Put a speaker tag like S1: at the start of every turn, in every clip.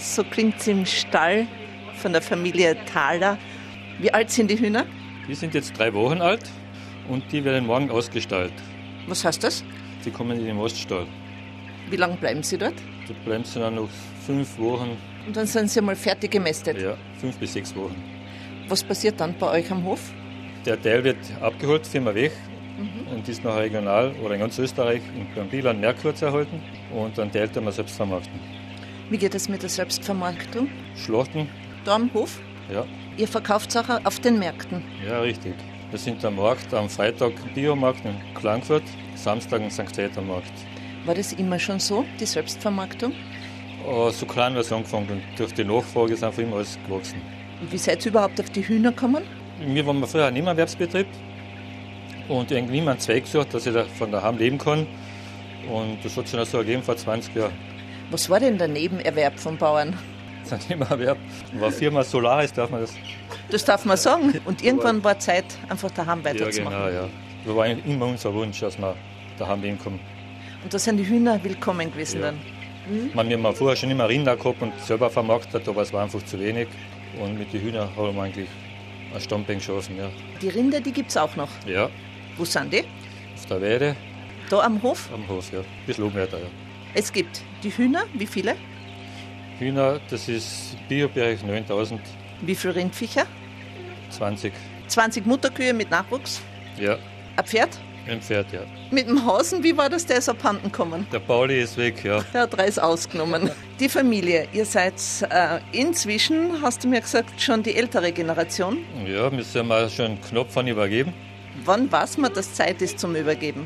S1: So klingt es im Stall von der Familie Thaler. Wie alt sind die Hühner?
S2: Die sind jetzt 3 Wochen alt und die werden morgen ausgestallt.
S1: Was heißt das?
S2: Die kommen in den Oststall.
S1: Wie lange bleiben sie dort?
S2: Da bleiben sie dann noch 5 Wochen.
S1: Und dann sind sie mal fertig gemästet.
S2: Ja, 5 bis 6 Wochen.
S1: Was passiert dann bei euch am Hof?
S2: Der Teil wird abgeholt, Firma weg und ist nachher regional oder in ganz Österreich beim Bieland Merkur zu erhalten und dann Teil wir selbst vermarkten.
S1: Wie geht es mit der Selbstvermarktung?
S2: Schlachten.
S1: Da am Hof?
S2: Ja.
S1: Ihr verkauft Sachen auf den Märkten?
S2: Ja, richtig. Wir sind am Markt, am Freitag Biomarkt in Klagenfurt, Samstag in St. Peter-Markt.
S1: War das immer schon so, die Selbstvermarktung?
S2: So klein war es angefangen und durch die Nachfrage ist einfach immer alles gewachsen.
S1: Und wie seid ihr überhaupt auf die Hühner gekommen?
S2: Wir waren früher ein Nebenerwerbsbetrieb und irgendwie niemand Zweig gesucht, dass ich von daheim leben kann. Und das hat sich dann so ergeben vor 20 Jahren.
S1: Was war denn der Nebenerwerb von Bauern?
S2: Das Nebenerwerb war Firma Solaris, darf man das?
S1: Das darf man sagen. Und irgendwann war Zeit, einfach daheim weiterzumachen.
S2: Ja, genau, ja. Das war immer unser Wunsch, dass wir daheim leben können.
S1: Und da sind die Hühner willkommen gewesen dann?
S2: Wir haben vorher schon immer Rinder gehabt und selber vermarktet, aber es war einfach zu wenig. Und mit den Hühnern haben wir eigentlich ein Stammbein geschaffen, ja.
S1: Die Rinder, die gibt es auch noch?
S2: Ja.
S1: Wo sind die?
S2: Auf der Weide.
S1: Da am Hof?
S2: Am Hof, ja. Ein bisschen oben weiter, ja.
S1: Es gibt die Hühner, wie viele?
S2: Hühner, das ist Biobereich 9000.
S1: Wie viele Rindviecher?
S2: 20.
S1: 20 Mutterkühe mit Nachwuchs?
S2: Ja.
S1: Ein Pferd?
S2: Ein Pferd, ja.
S1: Mit dem Hasen, wie war das, der ist abhanden gekommen?
S2: Der Pauli ist weg, ja.
S1: Der hat Reis ausgenommen. Die Familie, ihr seid inzwischen, hast du mir gesagt, schon die ältere Generation.
S2: Ja, wir sind mal schon knapp von übergeben.
S1: Wann weiß man, dass Zeit ist zum Übergeben?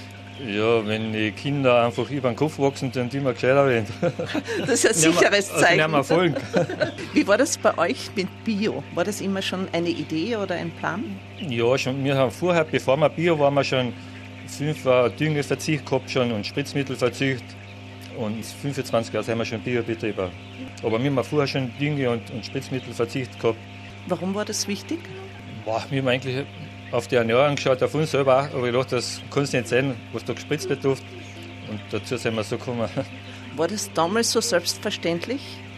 S2: Ja, wenn die Kinder einfach über den Kopf wachsen, dann die wir gescheiter werden.
S1: Das ist ein sicheres Zeichen.
S2: Also Erfolg.
S1: Wie war das bei euch mit Bio? War das immer schon eine Idee oder ein Plan?
S2: Ja, schon. Wir haben vorher, bevor wir Bio waren, wir schon 5 Jahre Düngeverzicht gehabt schon und Spritzmittelverzicht. Und 25 Jahre haben wir schon Biobetriebe. Aber wir haben vorher schon Dünge- und Spritzmittelverzicht gehabt.
S1: Warum war das wichtig?
S2: Wir haben eigentlich auf die Ernährung geschaut, auf uns selber auch. Aber ich dachte, das kann es nicht sein, was da gespritzt wird. Und dazu sind wir so gekommen.
S1: War das damals so selbstverständlich?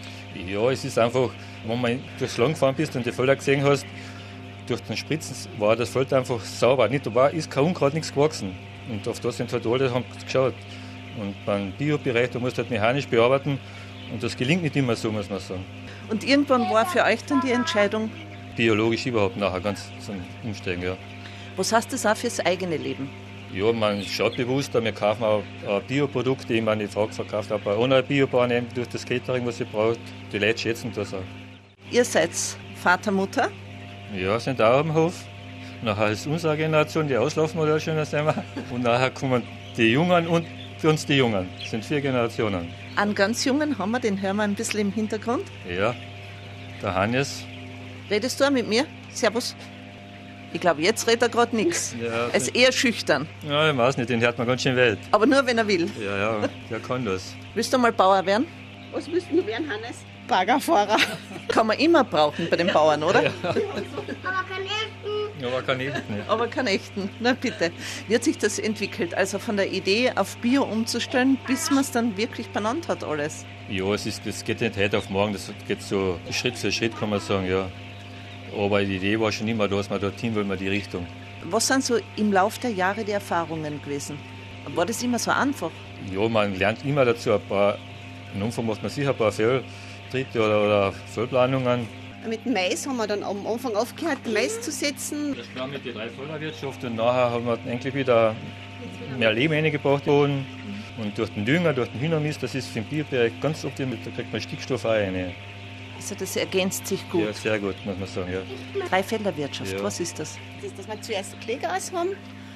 S2: Ja, es ist einfach, wenn man durchs Land gefahren bist und die Felder gesehen hast, durch den Spritzen war das Feld einfach sauber. Da ist kein Unkraut, nichts gewachsen. Und auf das sind halt alle haben geschaut. Und beim Biobereich, da musst du halt mechanisch bearbeiten. Und das gelingt nicht immer so, muss man sagen.
S1: Und irgendwann war für euch dann die Entscheidung?
S2: Biologisch überhaupt nachher ganz zum Umsteigen, ja.
S1: Was heißt das auch fürs eigene Leben?
S2: Ja, man schaut bewusster, wir kaufen auch Bioprodukte. Ich meine, die Frau verkauft auch bei einer Biobahn durch das Catering, was sie braucht. Die Leute schätzen das auch.
S1: Ihr seid Vater, Mutter?
S2: Ja, sind auch am Hof. Nachher ist unsere Generation, die Auslaufmodell schon, das sind wir. Und nachher kommen die Jungen und für uns die Jungen. Das sind 4 Generationen.
S1: Einen ganz Jungen haben wir, den hören wir ein bisschen im Hintergrund.
S2: Ja, der Hannes.
S1: Redest du auch mit mir? Servus. Ich glaube, jetzt redet er gerade nichts.
S2: Ja,
S1: er ist eher schüchtern.
S2: Ja, ich weiß nicht, den hört man ganz schön wild.
S1: Aber nur, wenn er will.
S2: Ja, der kann das.
S1: Willst du mal Bauer werden?
S3: Was willst du werden, Hannes?
S4: Baggerfahrer.
S1: Kann man immer brauchen bei den Bauern, oder?
S2: Ja.
S3: Aber keinen echten.
S2: Aber kann ich nicht.
S1: Aber keinen echten. Na bitte. Wie hat sich das entwickelt? Also von der Idee auf Bio umzustellen, bis man es dann wirklich benannt hat alles?
S2: Ja, das geht nicht heute auf morgen. Das geht so Schritt für Schritt, kann man sagen, ja. Aber die Idee war schon immer da, dass wir dorthin wollen, wir die Richtung.
S1: Was sind so im Laufe der Jahre die Erfahrungen gewesen? War das immer so einfach?
S2: Ja, man lernt immer dazu ein paar, am Anfang macht man sicher ein paar Fehltritte oder Fehlplanungen.
S3: Mit dem Mais haben wir dann am Anfang aufgehört, Mais zu setzen.
S2: Das war mit der 3-Felder-Wirtschaft und nachher haben wir eigentlich wieder mehr Leben reingebracht worden. Und durch den Dünger, durch den Hühnermist, das ist für den Biobereich ganz optimal, da kriegt man Stickstoff auch rein.
S1: Also das ergänzt sich gut.
S2: Ja, sehr gut, muss man sagen, ja.
S1: Dreifelderwirtschaft,
S2: Ja.
S1: was ist das?
S3: Das ist, dass wir zuerst Klegras haben,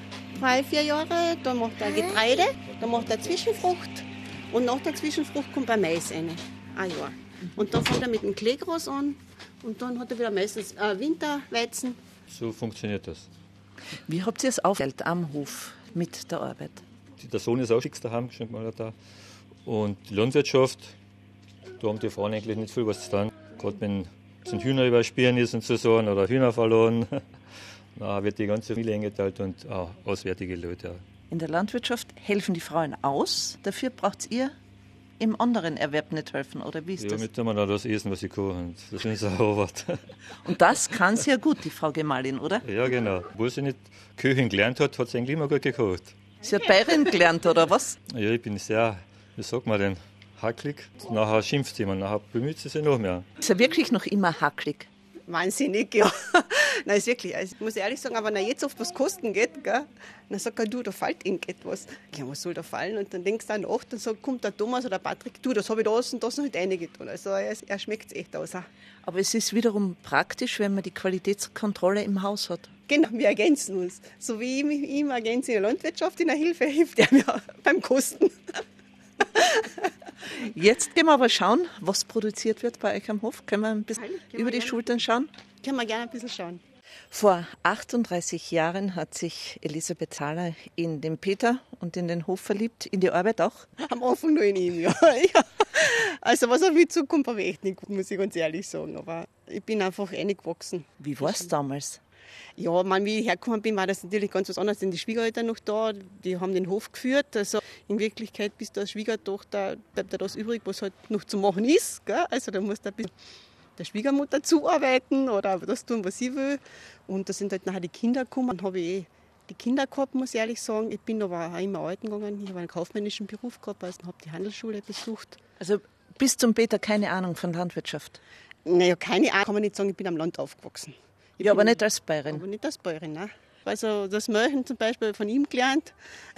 S3: 3-4 Jahre, dann macht er Getreide, dann macht er Zwischenfrucht und nach der Zwischenfrucht kommt ein Mais rein, ein Jahr. Und dann fängt er mit dem Klegras an und dann hat er wieder meistens Winterweizen.
S2: So funktioniert das.
S1: Wie habt ihr es aufgeteilt am Hof mit der Arbeit?
S2: Der Sohn ist auch fix daheim, schon mal da. Und die Landwirtschaft, da haben die Frauen eigentlich nicht viel was zu tun. Gerade wenn es ein Hühner überspielen ist und so oder Hühner verloren, dann wird die ganze Familie eingeteilt und auch auswärtige Leute. Ja.
S1: In der Landwirtschaft helfen die Frauen aus, dafür braucht ihr im anderen Erwerb nicht helfen, oder wie ist
S2: Ja,
S1: das?
S2: mit dem man auch das essen, was ich koche. Und das ist auch Arbeit.
S1: Und das kann sie ja gut, die Frau Gemahlin, oder?
S2: Ja, genau. Obwohl sie nicht Köchin gelernt hat, hat sie eigentlich immer gut gekocht.
S1: Sie hat Bayerin gelernt, oder was?
S2: Ja, ich bin sehr, wie sagt man denn, hacklig. Nachher schimpft sie immer, nachher bemüht sie sich noch mehr.
S1: Ist ja wirklich noch immer hacklig.
S3: Wahnsinnig, ja. Nein, ist wirklich. Also, ich muss ehrlich sagen, aber wenn er jetzt oft was kosten geht, gell, dann sagt er, du, da fällt irgendetwas. Ja, was soll da fallen? Und dann denkst du dann nach, dann kommt der Thomas oder der Patrick, du, das habe ich das und das noch nicht reingetan. Also er schmeckt es echt aus. Auch.
S1: Aber es ist wiederum praktisch, wenn man die Qualitätskontrolle im Haus hat.
S3: Genau, wir ergänzen uns. So wie ich ihm ergänze in der Landwirtschaft, in der Hilfe, hilft er mir beim Kosten.
S1: Jetzt gehen wir aber schauen, was produziert wird bei euch am Hof. Können wir ein bisschen über die Schultern schauen?
S3: Können wir gerne ein bisschen schauen.
S1: Vor 38 Jahren hat sich Elisabeth Zahler in den Peter und in den Hof verliebt, in die Arbeit auch.
S3: Am Anfang nur in ihm, ja. Also was auf mich zukommt, habe ich echt nicht gut, muss ich ganz ehrlich sagen. Aber ich bin einfach reingewachsen.
S1: Wie war es damals?
S3: Ja, wie ich hergekommen bin, war das natürlich ganz was anderes. Denn die Schwiegereltern noch da, die haben den Hof geführt. Also in Wirklichkeit bist du als Schwiegertochter, bleibt da das übrig, was halt noch zu machen ist. Gell? Also da musst du ein bisschen der Schwiegermutter zuarbeiten oder das tun, was sie will. Und da sind halt nachher die Kinder gekommen. Dann habe ich die Kinder gehabt, muss ich ehrlich sagen. Ich bin aber auch immer arbeiten gegangen. Ich habe einen kaufmännischen Beruf gehabt, also habe die Handelsschule besucht.
S1: Also bis zum Peter keine Ahnung von Landwirtschaft?
S3: Naja, keine Ahnung, kann man nicht sagen, ich bin am Land aufgewachsen.
S1: Ja, aber nicht als Bayerin.
S3: Aber nicht als Bäuerin, ne? Also das Melchen zum Beispiel von ihm gelernt.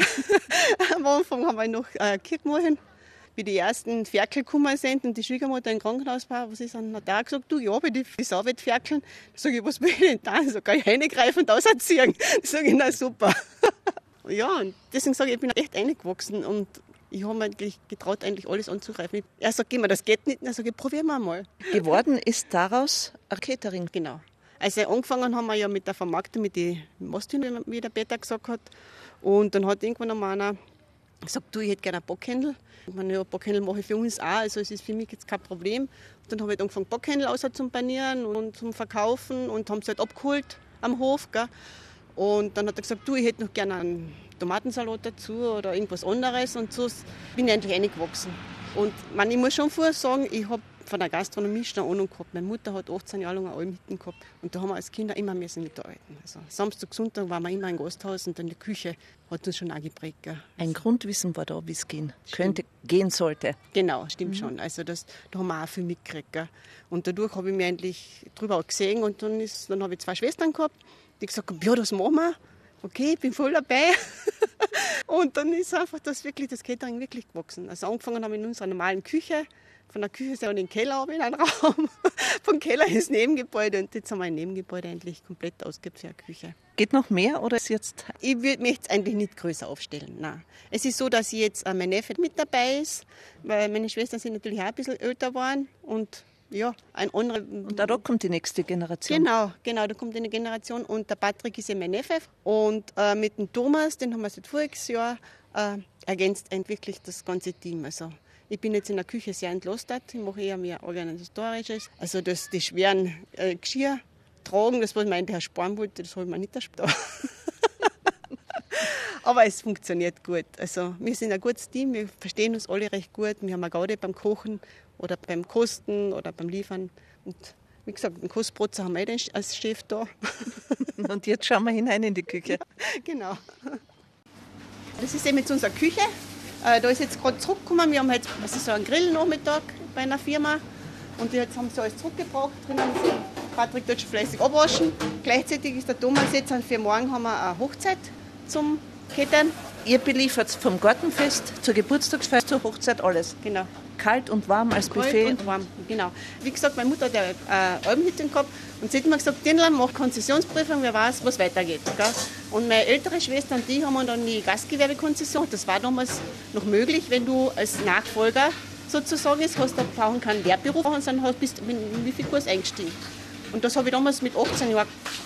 S3: Am Anfang haben wir noch Kirchmorchen. Wie die ersten Ferkel gekommen sind und die Schwiegermutter im Krankenhaus war, was ist dann, hat er gesagt, du, ja, bitte die Sauwett ferkeln. Da sage ich, was will ich denn da? So kann ich reingreifen und auserziehen. Da sage ich, na super. Ja, und deswegen sage ich, ich bin echt reingewachsen und ich habe mir eigentlich getraut, eigentlich alles anzugreifen. Er sagt immer, das geht nicht. Dann sage ich, probieren wir mal.
S1: Geworden ist daraus ein Catering.
S3: Genau. Also angefangen haben wir ja mit der Vermarktung, mit den Masthühnern, wie der Peter gesagt hat. Und dann hat irgendwann einmal einer gesagt, du, ich hätte gerne einen Bockhändel. Ich meine, ja, Bockhändel mache ich für uns auch, also es ist für mich jetzt kein Problem. Und dann habe ich angefangen, Bockhändel zum Panieren und zum Verkaufen und haben sie halt abgeholt am Hof. Gell. Und dann hat er gesagt, du, ich hätte noch gerne einen Tomatensalat dazu oder irgendwas anderes. Und so bin ich eigentlich reingewachsen. Und ich muss schon vorher sagen, ich habe von der Gastronomie schon eine Ahnung gehabt. Meine Mutter hat 18 Jahre lang eine Almhütte gehabt. Und da haben wir als Kinder immer mitarbeiten. Also Samstag, Sonntag waren wir immer im Gasthaus und dann die Küche hat uns schon auch geprägt. Gell.
S1: Ein Grundwissen war da, wie es gehen könnte, gehen sollte.
S3: Genau, stimmt schon. Also da haben wir auch viel mitgekriegt. Gell. Und dadurch habe ich mich endlich drüber auch gesehen. Und dann habe ich 2 Schwestern gehabt, die gesagt haben, ja, das machen wir. Okay, ich bin voll dabei. Und dann ist einfach das Catering wirklich gewachsen. Also angefangen haben wir in unserer normalen Küche. Von der Küche sind wir in den Keller in einen Raum. Vom Keller ins Nebengebäude. Und jetzt haben wir ein Nebengebäude eigentlich komplett ausgeübt für eine Küche.
S1: Geht noch mehr oder ist jetzt?
S3: Ich möchte es eigentlich nicht größer aufstellen. Nein. Es ist so, dass jetzt mein Neffe mit dabei ist. Weil meine Schwestern sind natürlich auch ein bisschen älter geworden. Und ja, ein anderer.
S1: Und da kommt die nächste Generation.
S3: Genau, da kommt eine Generation. Und der Patrick ist ja mein Neffe. Und mit dem Thomas, den haben wir seit voriges Jahr, ergänzt wirklich das ganze Team. Also ich bin jetzt in der Küche sehr entlastet. Ich mache eher mehr Organisatorisches. Also die schweren Geschirr tragen, das was mein Herr sparen wollte, das habe ich mir nicht erspart. Aber es funktioniert gut. Also wir sind ein gutes Team, wir verstehen uns alle recht gut. Wir haben eine Gaude beim Kochen oder beim Kosten oder beim Liefern. Und wie gesagt, einen Kostbrotzer haben wir als Chef da.
S1: Und jetzt schauen wir hinein in die Küche.
S3: Ja, genau. Das ist eben jetzt unsere Küche. Da ist jetzt gerade zurückgekommen. Wir haben jetzt einen Grillnachmittag bei einer Firma. Und jetzt haben sie alles zurückgebracht. Drinnen ist Patrick dort schon fleißig abwaschen. Gleichzeitig ist der Thomas jetzt, für morgen haben wir eine Hochzeit zum Kettern.
S1: Ihr beliefert vom Gartenfest zur Geburtstagsfeier zur Hochzeit alles.
S3: Genau.
S1: Kalt und warm als Buffet.
S3: Kalt und warm, genau. Wie gesagt, meine Mutter hat eine Almhütte gehabt und sie hat mir gesagt, Dirndl, mach Konzessionsprüfung, wer weiß, was weitergeht. Gell? Und meine ältere Schwester und die haben dann die Gastgewerbekonzession. Das war damals noch möglich, wenn du als Nachfolger sozusagen hast du brauchen keinen Lehrberuf und dann bist du in wie viel Kurs eingestiegen. Und das habe ich damals mit 18 Jahren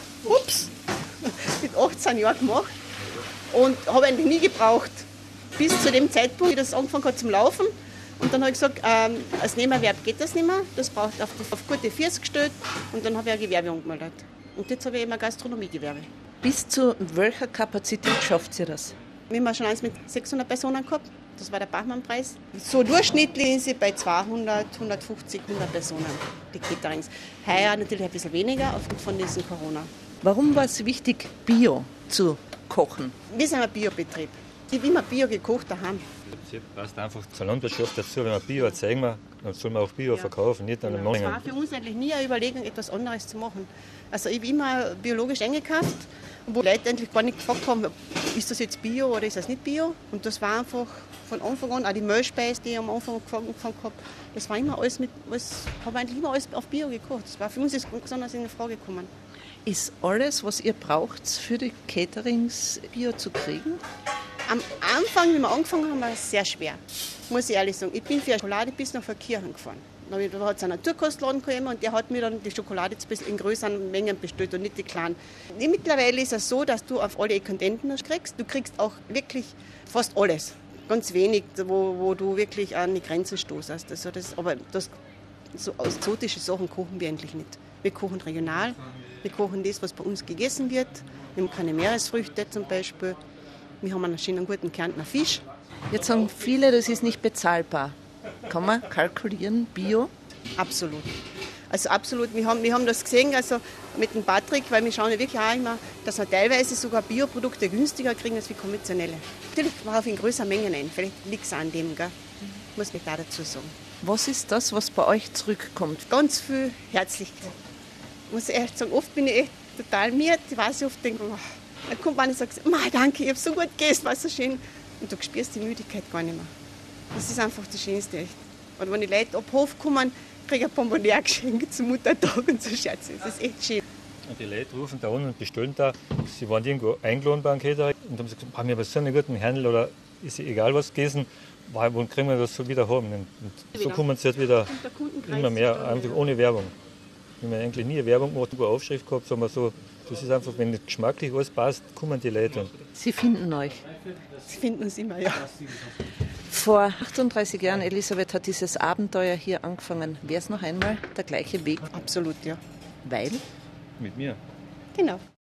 S3: gemacht und habe eigentlich nie gebraucht. Bis zu dem Zeitpunkt, wie das angefangen hat zum Laufen. Und dann habe ich gesagt, als Nebenerwerb geht das nicht mehr. Das braucht auf gute Füße gestellt. Und dann habe ich ein Gewerbe angemeldet. Und jetzt habe ich immer Gastronomiegewerbe.
S1: Bis zu welcher Kapazität schafft ihr das?
S3: Wir haben schon eins mit 600 Personen gehabt. Das war der Bachmann-Preis. So durchschnittlich sind sie bei 200, 150, 100 Personen, die Caterings. Heuer natürlich ein bisschen weniger aufgrund von diesem Corona.
S1: Warum war es wichtig, Bio zu kochen?
S3: Wir sind ein Biobetrieb. Ich habe immer Bio gekocht daheim.
S2: Das passt einfach zur Landwirtschaft dazu. Wenn man Bio erzeugen will, dann soll man auch Bio verkaufen, nicht an den
S3: Es
S2: Mengen.
S3: war für uns eigentlich nie eine Überlegung, etwas anderes zu machen. Also ich habe immer biologisch eingekauft, wo Leute eigentlich gar nicht gefragt haben, ist das jetzt Bio oder ist das nicht Bio? Und das war einfach von Anfang an, auch die Mehlspeise, die ich am Anfang angefangen habe, das war immer alles habe eigentlich immer alles auf Bio gekocht. Das war für uns jetzt ganz anders in Frage gekommen.
S1: Ist alles, was ihr braucht, für die Caterings Bio zu kriegen?
S3: Am Anfang, wie wir angefangen haben, war es sehr schwer, muss ich ehrlich sagen. Ich bin für Schokolade bis nach Kirchen gefahren. Da hat es einen Naturkostladen gegeben und der hat mir dann die Schokolade in größeren Mengen bestellt und nicht die kleinen. Mittlerweile ist es so, dass du auf alle Ekondenten kriegst. Du kriegst auch wirklich fast alles. Ganz wenig, wo du wirklich an die Grenzen stoßest. Aber so exotische Sachen kochen wir eigentlich nicht. Wir kochen regional, wir kochen das, was bei uns gegessen wird. Wir haben keine Meeresfrüchte zum Beispiel. Wir haben einen schönen, guten Kärntner Fisch.
S1: Jetzt sagen viele, das ist nicht bezahlbar. Kann man kalkulieren, Bio?
S3: Absolut. Also absolut. Wir haben das gesehen, also mit dem Patrick, weil wir schauen ja wirklich auch immer, dass wir teilweise sogar Bioprodukte günstiger kriegen als wie konventionelle. Natürlich brauche ich in größeren Mengen ein. Vielleicht liegt es an dem, gell? Muss ich da dazu sagen.
S1: Was ist das, was bei euch zurückkommt?
S3: Ganz viel Herzlichkeit. Muss ich echt sagen, oft bin ich echt total miert. Ich weiß, ich oft denke, dann kommt man und sagt, danke, ich habe so gut gegessen, war so schön. Und du spürst die Müdigkeit gar nicht mehr. Das ist einfach das Schönste, echt. Und wenn die Leute ab Hof kommen, kriege ich ein Bonbonniere geschenkt zum Muttertag und so Scherze. Das ist echt schön.
S2: Und die Leute rufen da an und bestellen da. Sie waren irgendwo eingeladen beim Catering und haben gesagt, wir haben so einen guten Händel oder ist egal was gegessen, wann kriegen wir das so wieder haben? Und so kommen sie halt wieder immer mehr, einfach ohne Werbung. Wir haben eigentlich nie Werbung gemacht, über Aufschrift gehabt, sagen wir so. Das ist einfach, wenn nicht geschmacklich alles passt, kommen die Leute.
S1: Sie finden euch?
S3: Sie finden uns immer, ja.
S1: Vor 38 Jahren, Elisabeth, hat dieses Abenteuer hier angefangen. Wäre es noch einmal der gleiche Weg?
S3: Absolut, ja.
S1: Weil?
S2: Mit mir.
S3: Genau.